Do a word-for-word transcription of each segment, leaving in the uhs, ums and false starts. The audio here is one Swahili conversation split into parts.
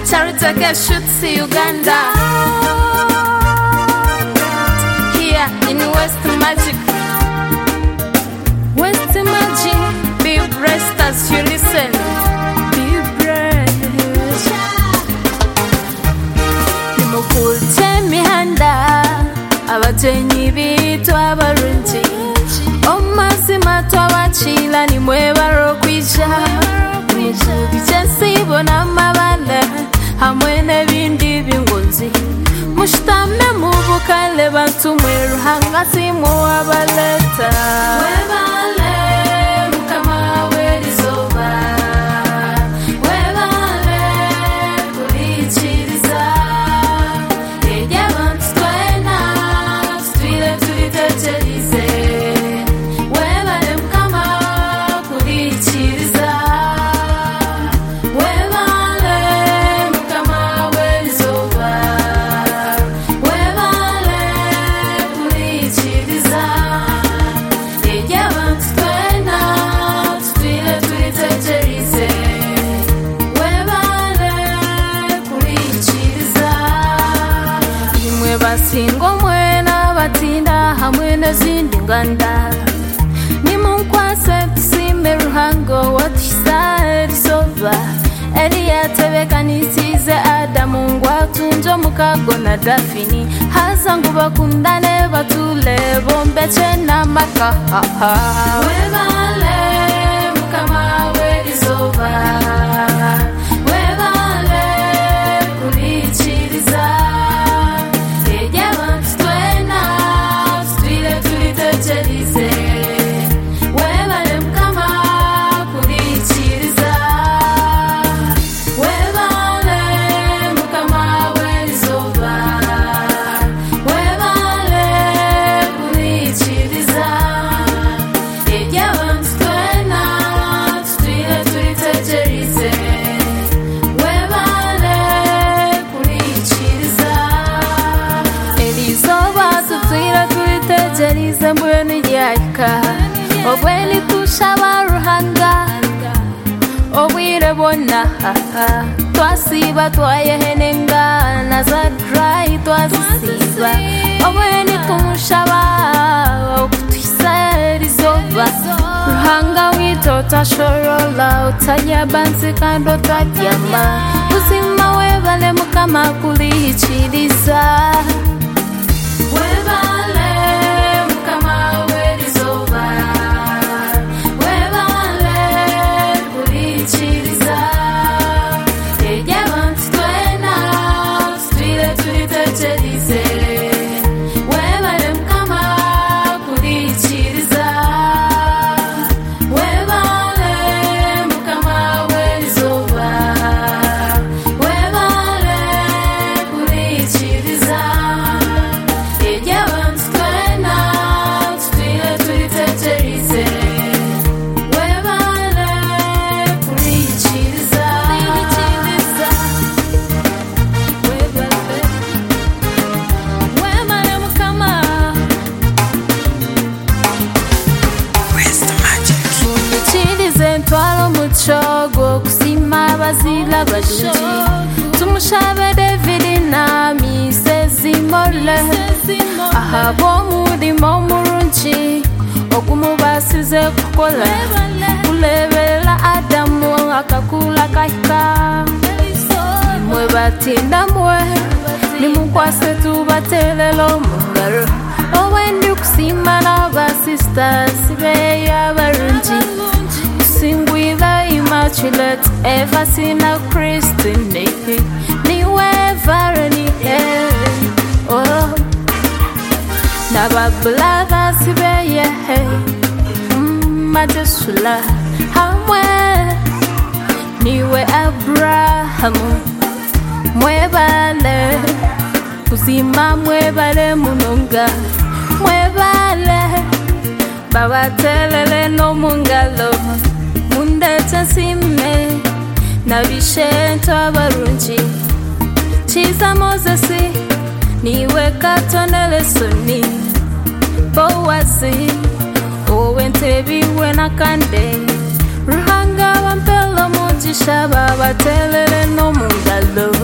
Charitake shoots Uganda. Here in West Magic. West Magic, be blessed as you listen. Be blessed. Nimukulte mihanda, abatenyi bitu abarunji. Omazima twabachila ni mwebaro kwisha. Nimukulte sibona mabale, hamwe n'ebindi bingonzi. Mushtame mubukale bantu mweru hangasi muwabaleta. Webale mukama werizoba. Webale kulichiriza. Eja bantu twena twile tulitecherize. Webale mukama kulichiriza. Webale mukama werizoba. Singo mwena batinda hamwe n'izindi nganda. Nimunkwase tusime ruhango watisa risova. Eliya tebekanisize Adamu ngwatunjo mukago na Dafini. Haza ngo bakundane batule bombeche n'amakaha. Webale mukama werizoba. Webale kulichiriza. Webale mukama kulichiriza. Webale mukama werizoba. Webale kulichiriza. Eja bantu twena twile tulitecherize. Webale kulichiriza. Elizoba tutwile tulitecherize mbweni yaika. Obweni tushaba ruhanga. Obwire bona twasiba twayehenenga. Naza dry twazisiba. Obweni tumushaba okutwisa rizoba. Ruhanga wito tashorola. Utanya bansi kando tadyama. Uzima webale mukama kulichiriza. Webale mukama werizoba. Webale kulichiriza. Eja bantu twena twile tulitecherize. Webale mukama kulichiriza. Webale mukama werizoba. Webale kulichiriza. Eja bantu twena twile tulitecherize. Webale kulichiriza. Webale Webale mukama. West Magic. Tulichirize ntwalo muchogo kusima abazila badunji. Tumushabe David na misezi mole. Ahabo mudimo murunchi. Okumubasize kukola. Kulebela Adamu akakula kahika. Mwe batinda mwe. Nimunkwase tubatelelo mungaro. Owendi kusima na basisters be yabarunji. Singwitha immaculate ever sina Christine. Niwe varani he. Oh. Nabablaga sibeye he. Majesula hamwe. Niwe Abrahamu. Mwebale kuzima mwebale munonga. Mwebale babatelele no mungalo. Mundete sime na bishento abarunji. Chiza Mozesi niwe katonele soni. Bowazi owentebiwe nakande. Ruhanga wampelo mujisha babatelele no mungalo.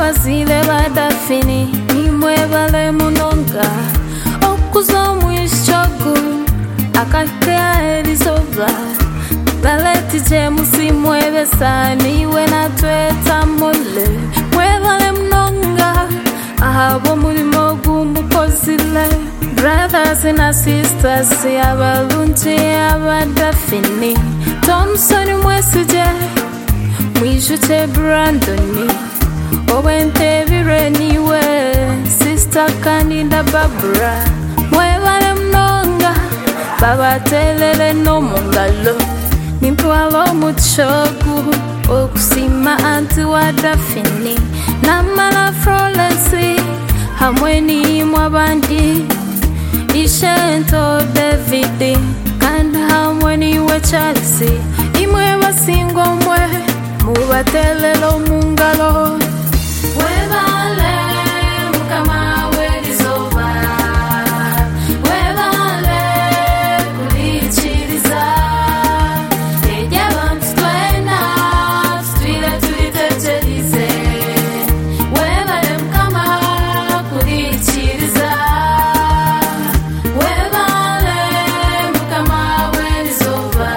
abazile badafini nimwebale munonga okuza mwishogu akakea elizoba baleti jemusi mwebesa niwe natweta mole mwebale munonga ahabo mulimo gumukozile brothers and sisters abalungi abadafini Thompson mwesije mwijute Brandoni Owente vireniwe Sister Canida Barbara Mwebale mnonga Baba telele no mungalo Nimpwalo muchogu Okusima anti wadafini Namala Florence Hamweni mwabandi Ishento David Kanda hamweni we Chelsea Imwe basingo mwe Mubatelelo mungalo Webale mukama welizoba Webale kulichiriza Eja bantu twena Twile tulitechelize Webale mukama kulichiriza Webale mukama welizoba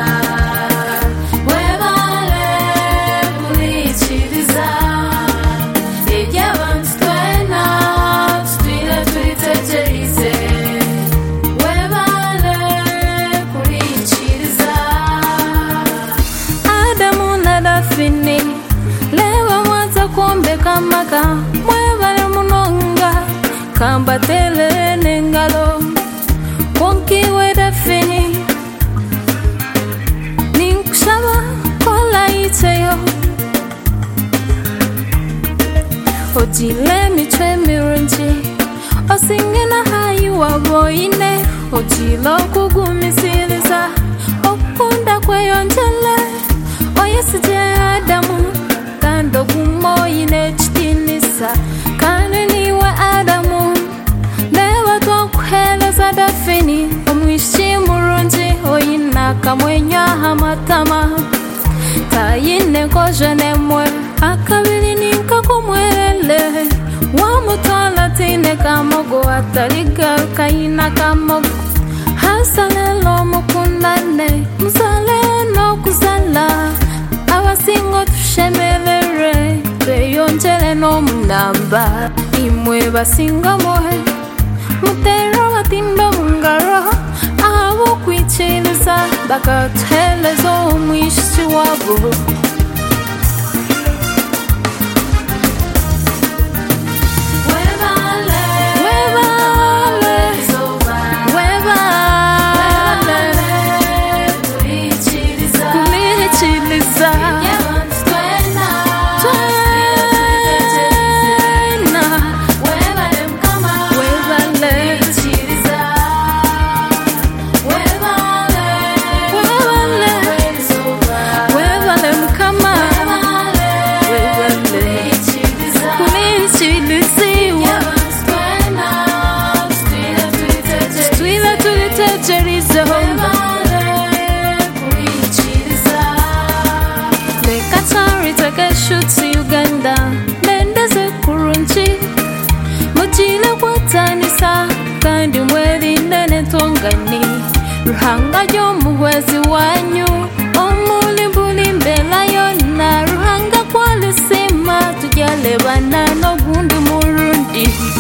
Webale kulichiriza Eja bantu twena Twile tulitechelize Webale kulichiriza Adamu na Dafini Lewa mwaza kuombeka maka Mwebale munonga Kamba tele nengalo Konkiwe Dafini Ninkushaba kola iteyo Ojile michwe mirunji Osingena hayi waboine Ojilo kugumisiliza Okunda kweyonjele Oyesije Adamu Kando gumoine chitinisa Kane niwe Adamu Lewa twakuheleza Dafini Omwishi murunji Oyina kamwenya hamatama Tayine kojene mwe Akabili ninka kumwele Wamutala tine kamogo Ataliga kaina kamogo Hasalelo mukundane Mzale no kuzala Abasingo tushemelere Beyonjele no munamba Imwe basinga mohe Mutero batimba mungaro Abo kwichiliza Bakatelezo umwishi wabo Webale Webale Webale Kulichiliza Kulichiliza Twena Webale mkama Webale Kulichiliza Webale Webale Webale mkama Webale Kulichiliziwa Twila tulitecheliza Lekatari takeshuti Uganda Lendeze kurunchi Mujile kwatanisa Kandi mweli nene tongani Ruhanga jomuwezi wanyu Omuli mbuli mbela yona Ruhanga kwa lusima Tujalebana no gundu murundi